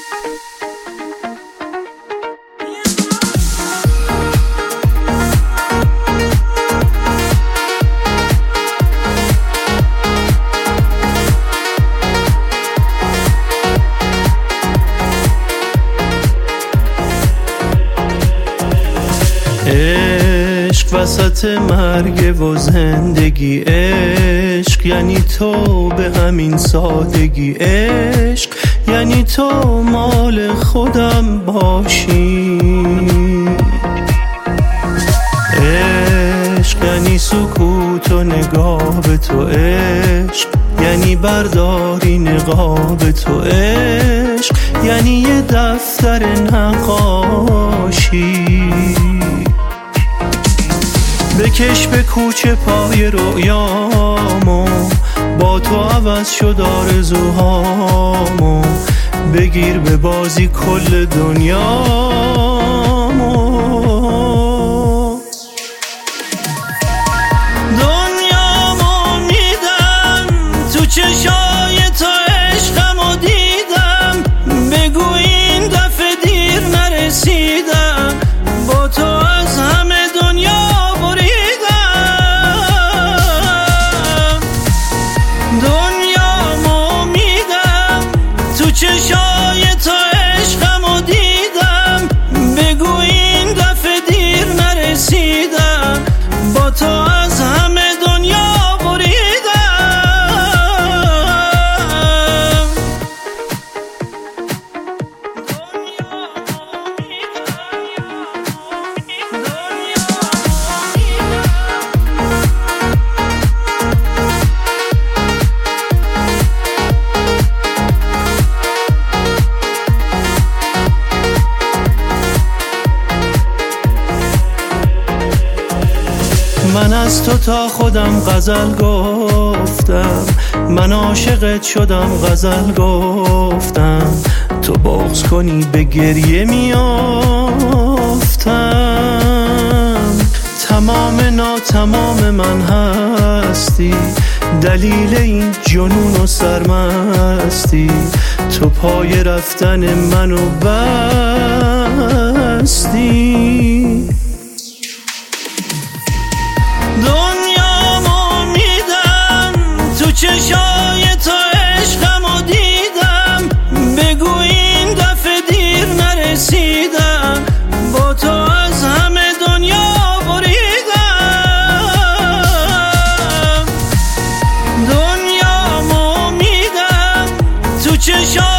عشق وسط مرگ و زندگی، عشق یعنی تو به همین سادگی، عشق یعنی تو مال خودم باشی، عشق یعنی سکوت و نگاه به تو، عشق یعنی برداری نقاب تو، عشق یعنی یه دفتر نقاشی. بکش به کوچه پای رویامو، با تو عوض شد آرزوهامو، بگیر به بازی کل دنیامو. دنیامو میدم تو چشای تو، عشقمو دیدم، بگو این دفعه دیر نرسیدم، با تو از همه دنیا چشای تو، عشقمو دیدم، بگو این دفعه دیر نرسیدم، با تو از همه دنیا بریدم. من از تو تا خودم غزل گفتم، من عاشقت شدم غزل گفتم، تو بغض کنی به گریه میافتم. تمام ناتمام من هستی، دلیل این جنون و سرمستی، تو پای رفتن منو بستی. دنیامو میدم تو چشای تو، عشقمو دیدم، بگو این دفعه دیر نرسیدم، با تو از همه دنیا بریدم. دنیامو میدم تو چشای